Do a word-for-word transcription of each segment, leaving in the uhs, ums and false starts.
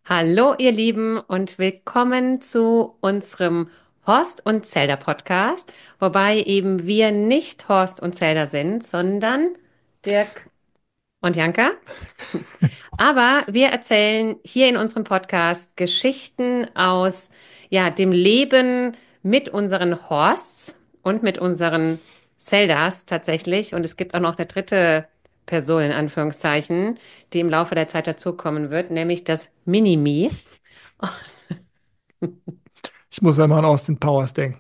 Hallo, ihr Lieben, und willkommen zu unserem Horst und Zelda Podcast, wobei eben wir nicht Horst und Zelda sind, sondern Dirk und Janka. Aber wir erzählen hier in unserem Podcast Geschichten aus, ja, dem Leben mit unseren Horsts und mit unseren Zeldas tatsächlich. Und es gibt auch noch eine dritte Person in Anführungszeichen, die im Laufe der Zeit dazukommen wird, nämlich das Mini-Me. Ich muss einmal an Austin Powers denken.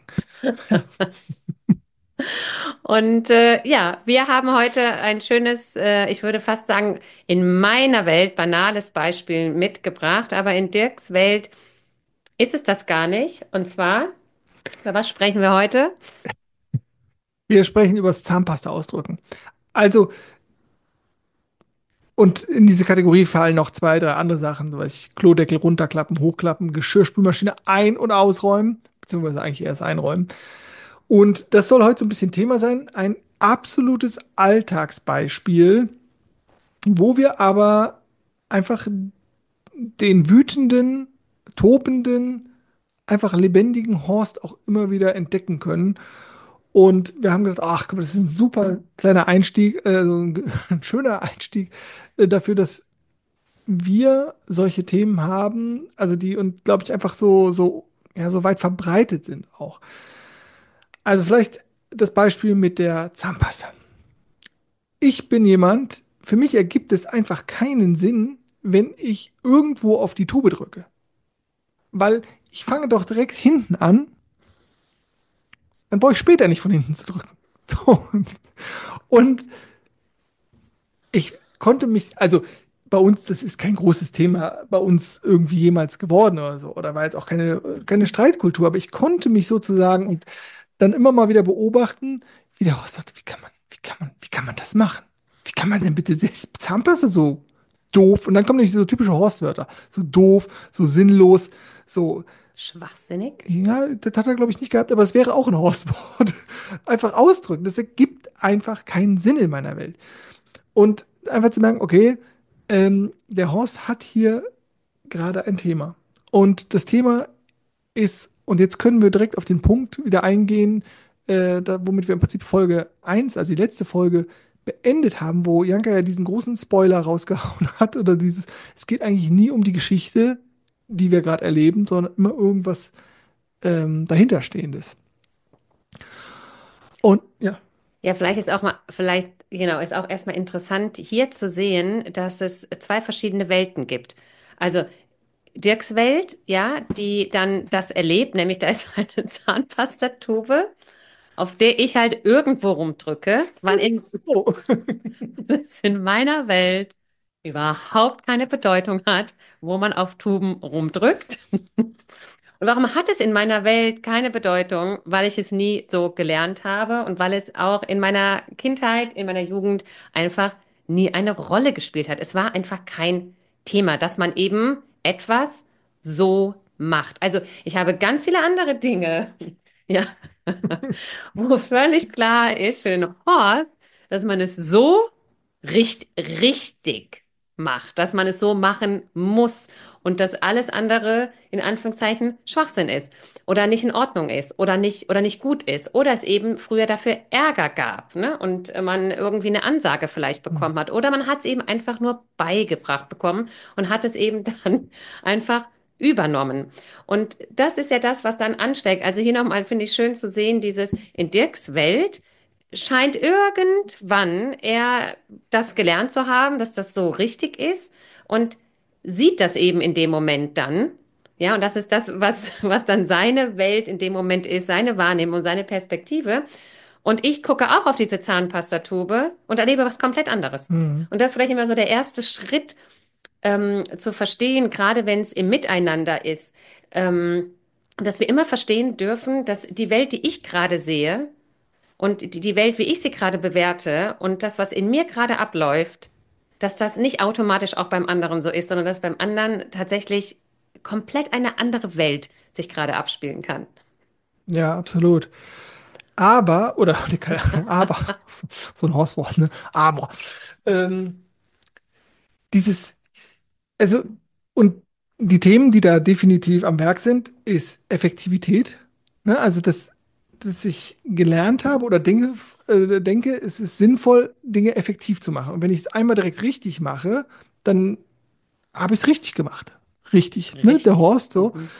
Und äh, ja, wir haben heute ein schönes, äh, ich würde fast sagen, in meiner Welt banales Beispiel mitgebracht, aber in Dirks Welt ist es das gar nicht. Und zwar, über was sprechen wir heute? Wir sprechen über das Zahnpasta ausdrücken. Also, und in diese Kategorie fallen noch zwei, drei andere Sachen, so weiß ich, Klodeckel runterklappen, hochklappen, Geschirrspülmaschine ein- und ausräumen, beziehungsweise eigentlich erst einräumen. Und das soll heute so ein bisschen Thema sein, ein absolutes Alltagsbeispiel, wo wir aber einfach den wütenden, tobenden, einfach lebendigen Horst auch immer wieder entdecken können. Und wir haben gedacht, ach, guck mal, das ist ein super kleiner Einstieg, äh, so ein, ein schöner Einstieg äh, dafür, dass wir solche Themen haben, also die und glaube ich einfach so, so, ja, so weit verbreitet sind auch. Also vielleicht das Beispiel mit der Zahnpasta. Ich bin jemand, für mich ergibt es einfach keinen Sinn, wenn ich irgendwo auf die Tube drücke. Weil ich fange doch direkt hinten an, dann brauche ich später nicht von hinten zu drücken. So. Und ich konnte mich, also bei uns, das ist kein großes Thema bei uns irgendwie jemals geworden oder so, oder war jetzt auch keine, keine Streitkultur, aber ich konnte mich sozusagen und dann immer mal wieder beobachten, wie der Horst sagte, wie kann man, wie kann man, wie kann man das machen? Wie kann man denn bitte sich Zahnpasta so doof? Und dann kommen nämlich so typische Horstwörter, so doof, so sinnlos, so, Schwachsinnig? ja, das hat er glaube ich nicht gehabt, aber es wäre auch ein Horstwort. Einfach ausdrücken, das ergibt einfach keinen Sinn in meiner Welt. Und einfach zu merken, okay, ähm, der Horst hat hier gerade ein Thema. Und das Thema ist, und jetzt können wir direkt auf den Punkt wieder eingehen, äh, da, womit wir im Prinzip Folge eins, also die letzte Folge, beendet haben, wo Janka ja diesen großen Spoiler rausgehauen hat, oder dieses, es geht eigentlich nie um die Geschichte, die wir gerade erleben, sondern immer irgendwas ähm, dahinterstehendes. Und ja. Ja, vielleicht ist auch mal, vielleicht, genau, ist auch erstmal interessant hier zu sehen, dass es zwei verschiedene Welten gibt. Also Dirks Welt, ja, die dann das erlebt, nämlich da ist eine Zahnpastatube, auf der ich halt irgendwo rumdrücke, weil in, Oh. es in meiner Welt überhaupt keine Bedeutung hat, wo man auf Tuben rumdrückt. Und warum hat es in meiner Welt keine Bedeutung? Weil ich es nie so gelernt habe und weil es auch in meiner Kindheit, in meiner Jugend einfach nie eine Rolle gespielt hat. Es war einfach kein Thema, dass man eben etwas so macht. Also ich habe ganz viele andere Dinge, ja, wo völlig klar ist für den Horst, dass man es so richt richtig macht, dass man es so machen muss und dass alles andere in Anführungszeichen Schwachsinn ist oder nicht in Ordnung ist oder nicht oder nicht gut ist oder es eben früher dafür Ärger gab, ne? Und man irgendwie eine Ansage vielleicht bekommen hat oder man hat es eben einfach nur beigebracht bekommen und hat es eben dann einfach übernommen. Und das ist ja das, was dann ansteckt. Also hier nochmal finde ich schön zu sehen, dieses in Dirks Welt scheint irgendwann er das gelernt zu haben, dass das so richtig ist und sieht das eben in dem Moment dann. Ja, und das ist das, was, was dann seine Welt in dem Moment ist, seine Wahrnehmung, seine Perspektive. Und ich gucke auch auf diese Zahnpastatube und erlebe was komplett anderes. Hm. Und das ist vielleicht immer so der erste Schritt, ähm, zu verstehen, gerade wenn es im Miteinander ist, ähm, dass wir immer verstehen dürfen, dass die Welt, die ich gerade sehe, und die, die Welt, wie ich sie gerade bewerte und das, was in mir gerade abläuft, dass das nicht automatisch auch beim anderen so ist, sondern dass beim anderen tatsächlich komplett eine andere Welt sich gerade abspielen kann. Ja, absolut. Aber, oder, nee, keine Ahnung, aber, so ein Hauswort, ne? Aber, ähm, dieses, also, und Die Themen, die da definitiv am Werk sind, ist Effektivität. Ne? Also, dass, dass ich gelernt habe oder Dinge, äh, denke, es ist sinnvoll, Dinge effektiv zu machen. Und wenn ich es einmal direkt richtig mache, dann habe ich es richtig gemacht. Richtig, ne? Der Richtig. Horst so. Mhm.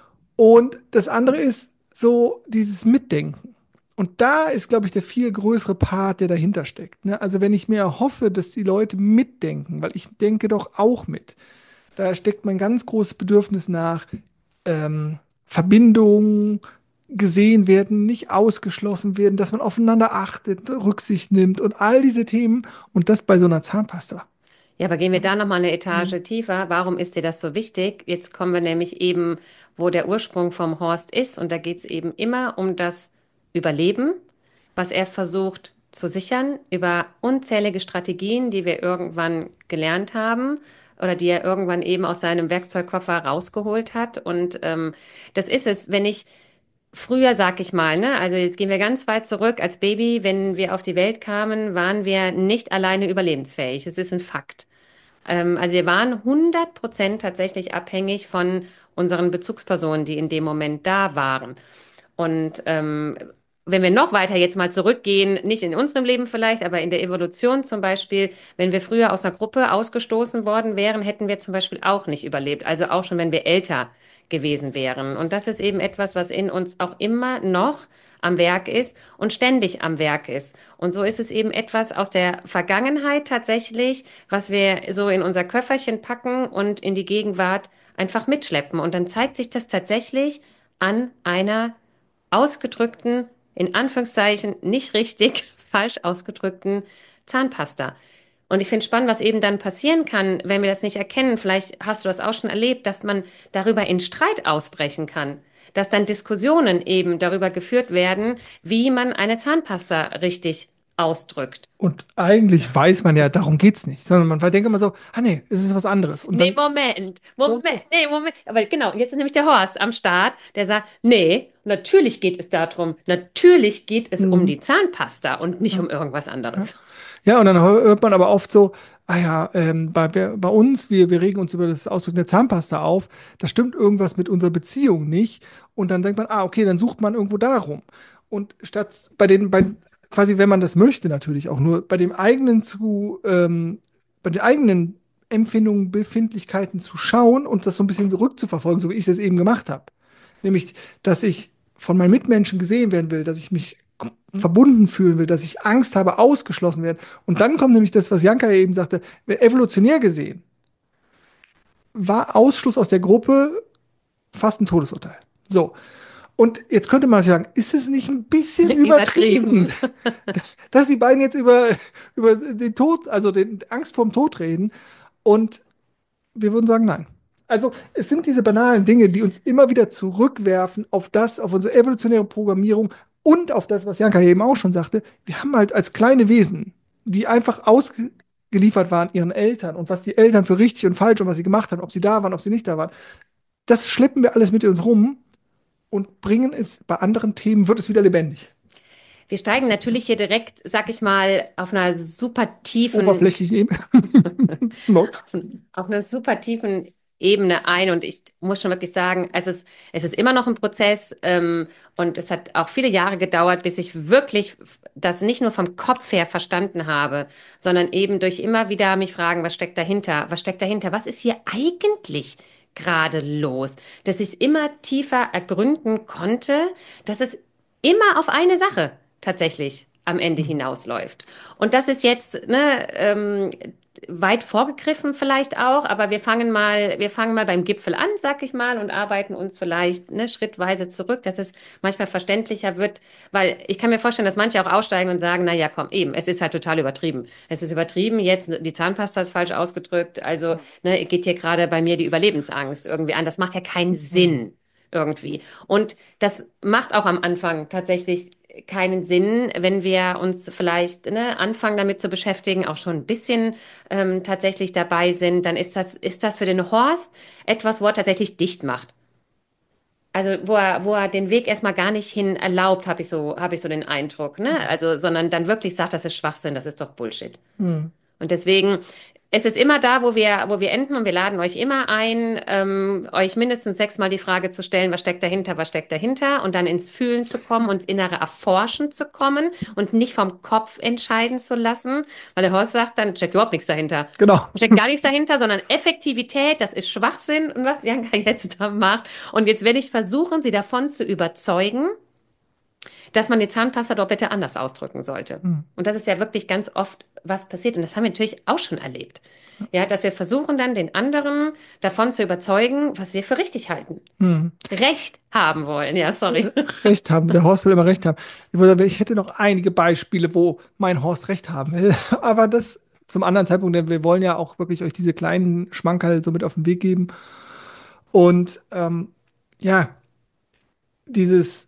Und das andere ist so dieses Mitdenken. Und da ist, glaube ich, der viel größere Part, der dahinter steckt. Ne? Also wenn ich mir erhoffe, dass die Leute mitdenken, weil ich denke doch auch mit. Da steckt mein ganz großes Bedürfnis nach ähm, Verbindung, gesehen werden, nicht ausgeschlossen werden, dass man aufeinander achtet, Rücksicht nimmt und all diese Themen und das bei so einer Zahnpasta. Ja, aber gehen wir da noch mal eine Mhm. Etage tiefer. Warum ist dir das so wichtig? Jetzt kommen wir nämlich eben, wo der Ursprung vom Horst ist. Und da geht es eben immer um das Überleben, was er versucht zu sichern über unzählige Strategien, die wir irgendwann gelernt haben oder die er irgendwann eben aus seinem Werkzeugkoffer rausgeholt hat. Und ähm, das ist es, wenn ich früher, sag ich mal, ne, also jetzt gehen wir ganz weit zurück. Als Baby, wenn wir auf die Welt kamen, waren wir nicht alleine überlebensfähig. Es ist ein Fakt. Ähm, also wir waren hundert Prozent tatsächlich abhängig von unseren Bezugspersonen, die in dem Moment da waren. Und ähm, wenn wir noch weiter jetzt mal zurückgehen, nicht in unserem Leben vielleicht, aber in der Evolution zum Beispiel, wenn wir früher aus einer Gruppe ausgestoßen worden wären, hätten wir zum Beispiel auch nicht überlebt. Also auch schon, wenn wir älter gewesen wären. Und das ist eben etwas, was in uns auch immer noch am Werk ist und ständig am Werk ist. Und so ist es eben etwas aus der Vergangenheit tatsächlich, was wir so in unser Köfferchen packen und in die Gegenwart einfach mitschleppen. Und dann zeigt sich das tatsächlich an einer ausgedrückten, in Anführungszeichen nicht richtig, falsch ausgedrückten Zahnpasta. Und ich finde spannend, was eben dann passieren kann, wenn wir das nicht erkennen. Vielleicht hast du das auch schon erlebt, dass man darüber in Streit ausbrechen kann. Dass dann Diskussionen eben darüber geführt werden, wie man eine Zahnpasta richtig ausdrückt. Und eigentlich weiß man ja, darum geht's nicht, sondern man denkt immer so, ah nee, es ist was anderes. Und Nee, dann, Moment, doch, Moment, doch. nee, Moment. Aber genau, jetzt ist nämlich der Horst am Start, der sagt, nee, natürlich geht es darum, natürlich geht es um Mhm. die Zahnpasta und nicht Ja, um irgendwas ja. anderes. Ja, und dann hört man aber oft so, ah ja, ähm, bei, bei uns, wir, wir regen uns über das Ausdrücken der Zahnpasta auf, da stimmt irgendwas mit unserer Beziehung nicht. Und dann denkt man, ah, okay, dann sucht man irgendwo darum. Und statt bei den, bei, quasi, wenn man das möchte, natürlich auch nur bei dem eigenen zu, ähm, bei den eigenen Empfindungen, Befindlichkeiten zu schauen und das so ein bisschen zurückzuverfolgen, so wie ich das eben gemacht habe. Nämlich, dass ich von meinen Mitmenschen gesehen werden will, dass ich mich verbunden fühlen will, dass ich Angst habe, ausgeschlossen werden. Und dann kommt nämlich das, was Janka eben sagte, evolutionär gesehen war Ausschluss aus der Gruppe fast ein Todesurteil. So, und jetzt könnte man sagen, ist es nicht ein bisschen übertrieben, Übertrieben. dass, dass die beiden jetzt über, über den Tod, also den Angst vorm Tod reden? Und wir würden sagen, nein. Also es sind diese banalen Dinge, die uns immer wieder zurückwerfen auf das, auf unsere evolutionäre Programmierung und auf das, was Janka eben auch schon sagte. Wir haben halt als kleine Wesen, die einfach ausgeliefert waren ihren Eltern und was die Eltern für richtig und falsch und was sie gemacht haben, ob sie da waren, ob sie nicht da waren, das schleppen wir alles mit uns rum und bringen es bei anderen Themen, wird es wieder lebendig. Wir steigen natürlich hier direkt, sag ich mal, auf einer super tiefen, Oberflächlich eben. Not. auf einer super tiefen Ebene ein. Und ich muss schon wirklich sagen, es ist, es ist immer noch ein Prozess, ähm, und es hat auch viele Jahre gedauert, bis ich wirklich das nicht nur vom Kopf her verstanden habe, sondern eben durch immer wieder mich fragen, was steckt dahinter? Was steckt dahinter? Was ist hier eigentlich gerade los? Dass ich es immer tiefer ergründen konnte, dass es immer auf eine Sache tatsächlich am Ende hinausläuft. Und das ist jetzt, ne, ähm, weit vorgegriffen vielleicht auch, aber wir fangen mal, wir fangen mal beim Gipfel an, sag ich mal, und arbeiten uns vielleicht, ne, schrittweise zurück, dass es manchmal verständlicher wird, weil ich kann mir vorstellen, dass manche auch aussteigen und sagen, na ja, komm, eben, es ist halt total übertrieben. Es ist übertrieben, jetzt die Zahnpasta ist falsch ausgedrückt, also, ne, geht hier gerade bei mir die Überlebensangst irgendwie an. Das macht ja keinen Sinn irgendwie. Und das macht auch am Anfang tatsächlich keinen Sinn, wenn wir uns vielleicht, ne, anfangen damit zu beschäftigen, auch schon ein bisschen ähm, tatsächlich dabei sind, dann ist das, ist das für den Horst etwas, wo er tatsächlich dicht macht. Also wo er, wo er den Weg erstmal gar nicht hin erlaubt, habe ich so, habe ich so den Eindruck, ne? Also, sondern dann wirklich sagt, das ist Schwachsinn, das ist doch Bullshit. Hm. Und deswegen Es ist immer da, wo wir, wo wir enden und wir laden euch immer ein, ähm, euch mindestens sechsmal die Frage zu stellen, was steckt dahinter, was steckt dahinter und dann ins Fühlen zu kommen und ins innere Erforschen zu kommen und nicht vom Kopf entscheiden zu lassen, weil der Horst sagt, dann steckt überhaupt nichts dahinter. Genau. Steckt gar nichts dahinter, sondern Effektivität, das ist Schwachsinn und was Janka jetzt da macht. Und jetzt werde ich versuchen, sie davon zu überzeugen, dass man die Zahnpasta doch bitte anders ausdrücken sollte. Hm. Und das ist ja wirklich ganz oft was passiert. Und das haben wir natürlich auch schon erlebt. Ja, dass wir versuchen dann den anderen davon zu überzeugen, was wir für richtig halten. Hm. Recht haben wollen. Ja, sorry. Recht haben. Der Horst will immer Recht haben. Ich würde sagen, ich hätte noch einige Beispiele, wo mein Horst Recht haben will. Aber das zum anderen Zeitpunkt, denn wir wollen ja auch wirklich euch diese kleinen Schmankerl so mit auf den Weg geben. Und ähm, ja, dieses,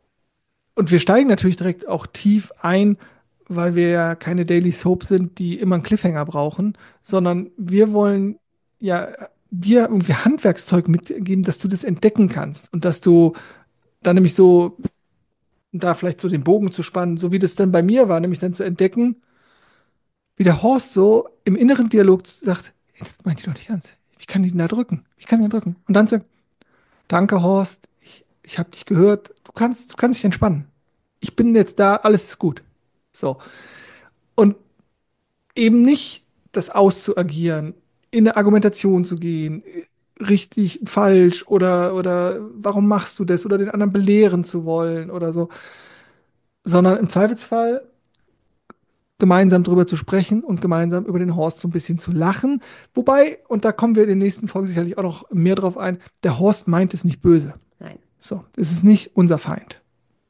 und wir steigen natürlich direkt auch tief ein, weil wir ja keine Daily Soap sind, die immer einen Cliffhanger brauchen, sondern wir wollen ja dir irgendwie Handwerkszeug mitgeben, dass du das entdecken kannst und dass du dann nämlich so, um da vielleicht so den Bogen zu spannen, so wie das dann bei mir war, nämlich dann zu entdecken, wie der Horst so im inneren Dialog sagt, "Ey, das meint die doch nicht ernst. Wie kann die denn da drücken? Wie kann die denn drücken?" Und dann sagt, danke Horst, ich, ich habe dich gehört, du kannst, du kannst dich entspannen. Ich bin jetzt da, alles ist gut. So. Und eben nicht das auszuagieren, in eine Argumentation zu gehen, richtig, falsch oder, oder warum machst du das oder den anderen belehren zu wollen oder so, sondern im Zweifelsfall gemeinsam drüber zu sprechen und gemeinsam über den Horst so ein bisschen zu lachen. Wobei, und da kommen wir in den nächsten Folgen sicherlich auch noch mehr drauf ein, der Horst meint es nicht böse. Nein. So, es ist nicht unser Feind.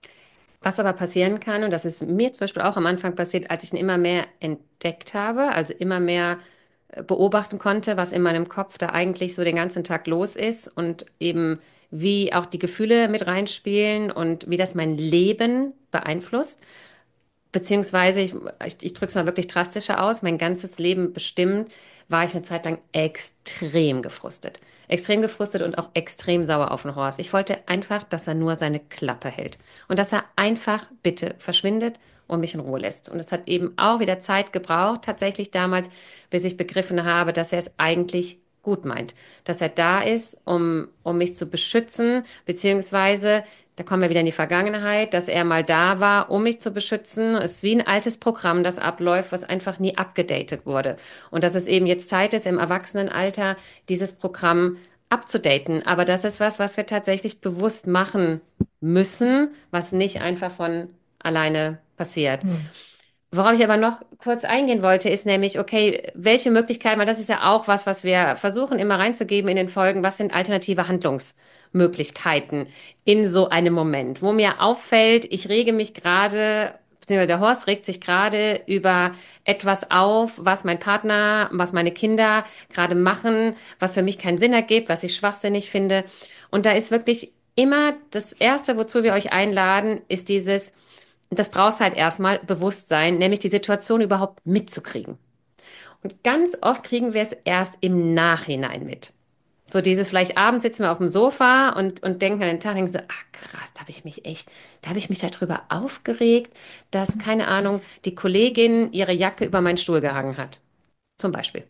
Was aber passieren kann, und das ist mir zum Beispiel auch am Anfang passiert, als ich ihn immer mehr entdeckt habe, also immer mehr äh, beobachten konnte, was in meinem Kopf da eigentlich so den ganzen Tag los ist und eben wie auch die Gefühle mit reinspielen und wie das mein Leben beeinflusst. Beziehungsweise, ich, ich, ich drücke es mal wirklich drastischer aus, mein ganzes Leben bestimmt, war ich eine Zeit lang extrem gefrustet. Extrem gefrustet und auch extrem sauer auf den Horst. Ich wollte einfach, dass er nur seine Klappe hält. Und dass er einfach bitte verschwindet und mich in Ruhe lässt. Und es hat eben auch wieder Zeit gebraucht, tatsächlich damals, bis ich begriffen habe, dass er es eigentlich gut meint. Dass er da ist, um, um mich zu beschützen, beziehungsweise da kommen wir wieder in die Vergangenheit, dass er mal da war, um mich zu beschützen. Es ist wie ein altes Programm, das abläuft, was einfach nie abgedatet wurde. Und dass es eben jetzt Zeit ist, im Erwachsenenalter dieses Programm abzudaten. Aber das ist was, was wir tatsächlich bewusst machen müssen, was nicht einfach von alleine passiert. Hm. Worauf ich aber noch kurz eingehen wollte, ist nämlich, okay, welche Möglichkeiten, weil das ist ja auch was, was wir versuchen immer reinzugeben in den Folgen, was sind alternative Handlungsmöglichkeiten in so einem Moment, wo mir auffällt, ich rege mich gerade, beziehungsweise der Horst regt sich gerade über etwas auf, was mein Partner, was meine Kinder gerade machen, was für mich keinen Sinn ergibt, was ich schwachsinnig finde. Und da ist wirklich immer das Erste, wozu wir euch einladen, ist dieses, das brauchst halt erstmal Bewusstsein, nämlich die Situation überhaupt mitzukriegen. Und ganz oft kriegen wir es erst im Nachhinein mit. So dieses vielleicht abends sitzen wir auf dem Sofa und, und denken an den Tag und denken so, ach krass, da habe ich mich echt, da habe ich mich darüber aufgeregt, dass, keine Ahnung, die Kollegin ihre Jacke über meinen Stuhl gehangen hat. Zum Beispiel.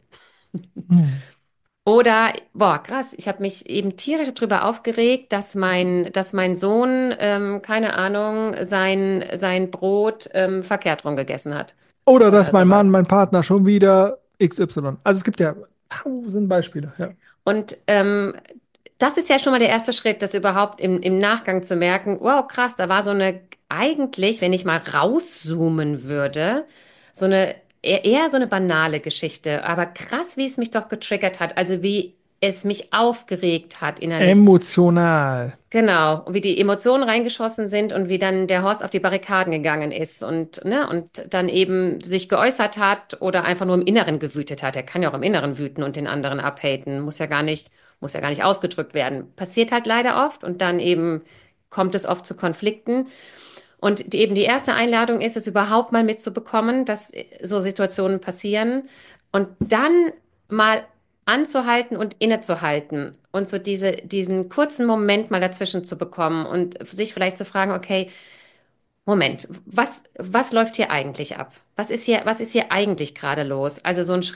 Hm. Oder, boah, krass, ich habe mich eben tierisch darüber aufgeregt, dass mein, dass mein Sohn, ähm, keine Ahnung, sein, sein Brot ähm, verkehrt rum gegessen hat. Oder dass Oder mein Mann, sowas. mein Partner schon wieder X Y. Also es gibt ja tausend Beispiele. Ja. Und ähm, das ist ja schon mal der erste Schritt, das überhaupt im, im Nachgang zu merken, wow, krass, da war so eine, eigentlich, wenn ich mal rauszoomen würde, so eine, eher, eher so eine banale Geschichte, aber krass, wie es mich doch getriggert hat, also wie es mich aufgeregt hat innerlich. Emotional. Genau, und wie die Emotionen reingeschossen sind und wie dann der Horst auf die Barrikaden gegangen ist und, ne, und dann eben sich geäußert hat oder einfach nur im Inneren gewütet hat. Er kann ja auch im Inneren wüten und den anderen abhaten. Muss ja gar nicht, muss ja gar nicht ausgedrückt werden. Passiert halt leider oft und dann eben kommt es oft zu Konflikten. Und die, eben die erste Einladung ist es überhaupt mal mitzubekommen, dass so Situationen passieren und dann mal anzuhalten und innezuhalten und so diese, diesen kurzen Moment mal dazwischen zu bekommen und sich vielleicht zu fragen, okay, Moment, was, was läuft hier eigentlich ab? Was ist hier, was ist hier eigentlich gerade los? Also so ein Schritt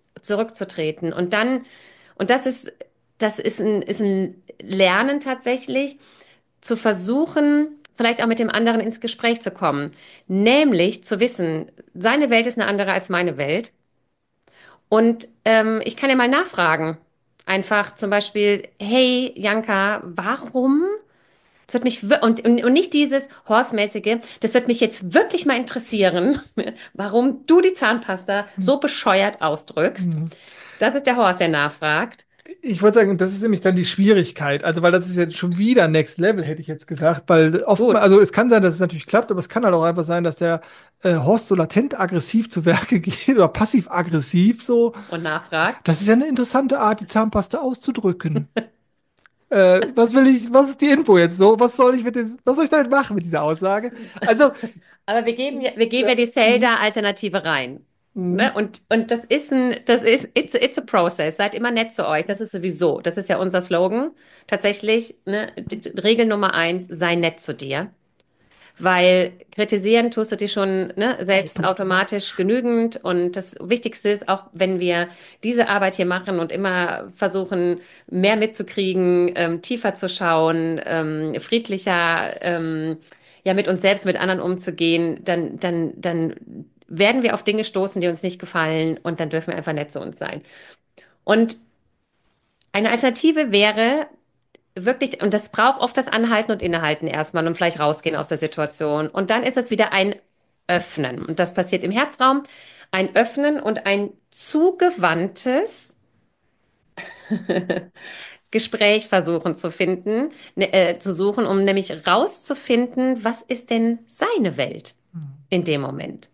zurückzutreten. Und dann, und das ist, das ist ein, ist ein Lernen tatsächlich, zu versuchen, vielleicht auch mit dem anderen ins Gespräch zu kommen. Nämlich zu wissen, seine Welt ist eine andere als meine Welt. Und ähm, ich kann ja mal nachfragen. Einfach zum Beispiel, hey, Janka, warum? Das wird mich wir- und, und, und nicht dieses Horstmäßige, das wird mich jetzt wirklich mal interessieren, warum du die Zahnpasta so bescheuert ausdrückst. Mhm. Das ist der Horst, der nachfragt. Ich würde sagen, das ist nämlich dann die Schwierigkeit. Also, weil das ist jetzt schon wieder Next Level, hätte ich jetzt gesagt. Weil oftmals, Gut. also es kann sein, dass es natürlich klappt, aber es kann halt auch einfach sein, dass der äh, Horst so latent aggressiv zu Werke geht oder passiv-aggressiv so. Und nachfragt. Das ist ja eine interessante Art, die Zahnpasta auszudrücken. Äh, was will ich, was ist die Info jetzt so? Was soll ich mit dem, was soll ich damit machen mit dieser Aussage? Also, Aber wir geben ja, wir geben ja, ja die mhm, Zelda-Alternative rein. mhm, Ne? Und, und das ist ein, das ist, it's, it's a process. Seid immer nett zu euch. Das ist sowieso, das ist ja unser Slogan. Tatsächlich, ne? Die- die Regel Nummer eins, sei nett zu dir. Weil kritisieren tust du dir schon, ne, selbst automatisch genügend. Und das Wichtigste ist auch, wenn wir diese Arbeit hier machen und immer versuchen, mehr mitzukriegen, ähm, tiefer zu schauen, ähm, friedlicher, ähm, ja, mit uns selbst, mit anderen umzugehen, dann, dann, dann werden wir auf Dinge stoßen, die uns nicht gefallen. Und dann dürfen wir einfach nett zu uns sein. Und eine Alternative wäre, wirklich, und das braucht oft das Anhalten und Innehalten erstmal und vielleicht rausgehen aus der Situation. Und dann ist es wieder ein Öffnen. Und das passiert im Herzraum. Ein Öffnen und ein zugewandtes Gespräch versuchen zu finden, ne, äh, zu suchen, um nämlich rauszufinden, was ist denn seine Welt in dem Moment.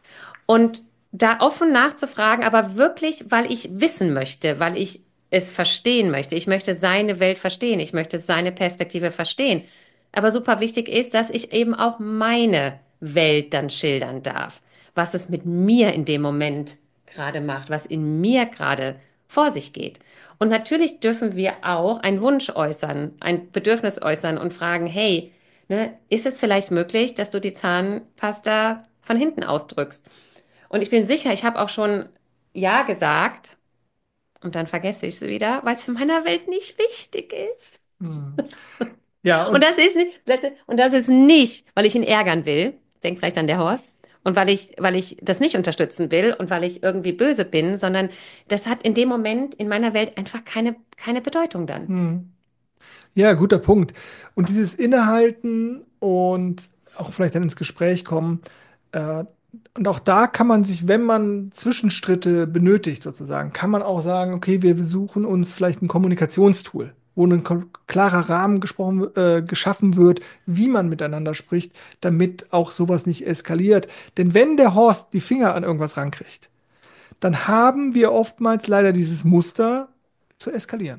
Und da offen nachzufragen, aber wirklich, weil ich wissen möchte, weil ich es verstehen möchte. Ich möchte seine Welt verstehen. Ich möchte seine Perspektive verstehen. Aber super wichtig ist, dass ich eben auch meine Welt dann schildern darf. Was es mit mir in dem Moment gerade macht, was in mir gerade vor sich geht. Und natürlich dürfen wir auch einen Wunsch äußern, ein Bedürfnis äußern und fragen, hey, ne, ist es vielleicht möglich, dass du die Zahnpasta von hinten ausdrückst? Und ich bin sicher, ich habe auch schon Ja gesagt und dann vergesse ich es wieder, weil es in meiner Welt nicht wichtig ist. mhm. Ja, Und und das ist nicht, und das ist nicht, weil ich ihn ärgern will, denk vielleicht an der Horst, und weil ich, weil ich das nicht unterstützen will und weil ich irgendwie böse bin, sondern das hat in dem Moment in meiner Welt einfach keine, keine Bedeutung dann. mhm. Ja, guter Punkt. Und dieses Innehalten und auch vielleicht dann ins Gespräch kommen. Äh, und auch da kann man sich, wenn man Zwischenstritte benötigt, sozusagen, kann man auch sagen, okay, wir suchen uns vielleicht ein Kommunikationstool, wo ein ko- klarer Rahmen gesprochen, äh, geschaffen wird, wie man miteinander spricht, damit auch sowas nicht eskaliert. Denn wenn der Horst die Finger an irgendwas rankriegt, dann haben wir oftmals leider dieses Muster zu eskalieren.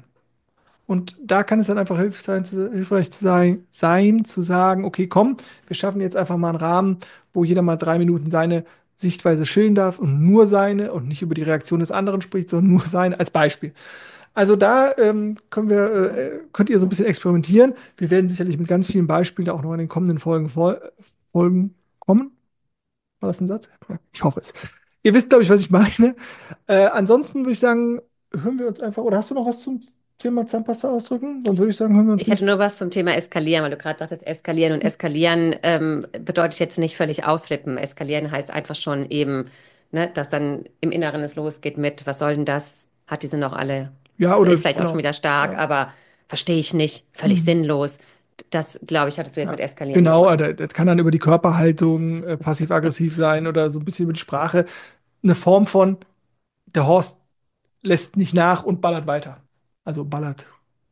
Und da kann es dann einfach hilf sein, zu, hilfreich zu sein, sein, zu sagen, okay, komm, wir schaffen jetzt einfach mal einen Rahmen, wo jeder mal drei Minuten seine Sichtweise schildern darf und nur seine und nicht über die Reaktion des anderen spricht, sondern nur seine als Beispiel. Also da ähm, können wir, äh, könnt ihr so ein bisschen experimentieren. Wir werden sicherlich mit ganz vielen Beispielen auch noch in den kommenden Folgen, Fol Folgen kommen. War das ein Satz? Ja, ich hoffe es. Ihr wisst, glaube ich, was ich meine. Äh, ansonsten würde ich sagen, hören wir uns einfach. Oder hast du noch was zum Thema Zahnpasta ausdrücken? Dann würde ich sagen, hören wir uns Ich hätte nur nächstes. was zum Thema Eskalieren, weil du gerade sagtest, eskalieren. Und eskalieren ähm, bedeutet jetzt nicht völlig ausflippen. Eskalieren heißt einfach schon eben, ne, dass dann im Inneren es losgeht mit, was soll denn das? Hat die sind doch alle, Ja, oder oder ist vielleicht auch schon genau. wieder stark, Ja. aber verstehe ich nicht, völlig Mhm. sinnlos. Das, glaube ich, hattest du jetzt mit Ja. Eskalieren Genau, gemeint. also das kann dann über die Körperhaltung äh, passiv-aggressiv sein oder so ein bisschen über die Sprache. Eine Form von, der Horst lässt nicht nach und ballert weiter. Also ballert.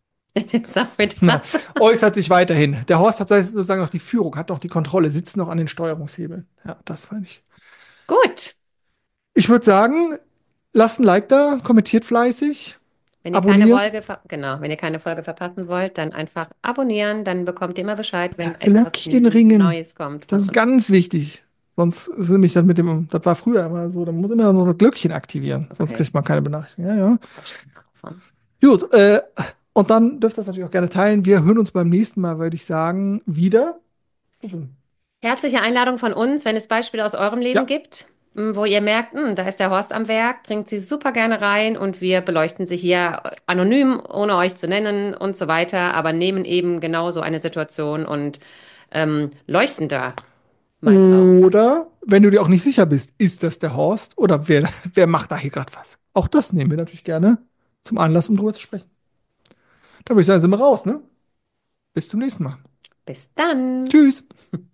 Sag mir Na, das. äußert sich weiterhin. Der Horst hat sozusagen noch die Führung, hat noch die Kontrolle, sitzt noch an den Steuerungshebeln. Ja, das fand ich. Gut. Ich würde sagen, lasst ein Like da, kommentiert fleißig, Wenn ihr keine abonniert, Folge, ver- genau, wenn ihr keine Folge verpassen wollt, dann einfach abonnieren, dann bekommt ihr immer Bescheid, wenn ja, es etwas Glöckchen ringen. Neues kommt Das von ist uns. ganz wichtig. Sonst ist nämlich das mit dem, das war früher immer so, da muss immer so das Glöckchen aktivieren, sonst Okay, kriegt man keine Benachrichtigung. Ja, ja. hab schon davon. Gut, äh, und dann dürft ihr das natürlich auch gerne teilen. Wir hören uns beim nächsten Mal, würde ich sagen, wieder. Also, Herzliche Einladung von uns, wenn es Beispiele aus eurem Leben ja, gibt. m, wo ihr merkt, hm, da ist der Horst am Werk, bringt sie super gerne rein und wir beleuchten sie hier anonym, ohne euch zu nennen und so weiter, aber nehmen eben genau so eine Situation und ähm, leuchten da mal drauf. Oder wenn du dir auch nicht sicher bist, ist das der Horst oder wer, wer macht da hier gerade was? Auch das nehmen wir natürlich gerne zum Anlass, um drüber zu sprechen. Da würde ich sagen, sind wir raus, ne? Bis zum nächsten Mal. Bis dann. Tschüss.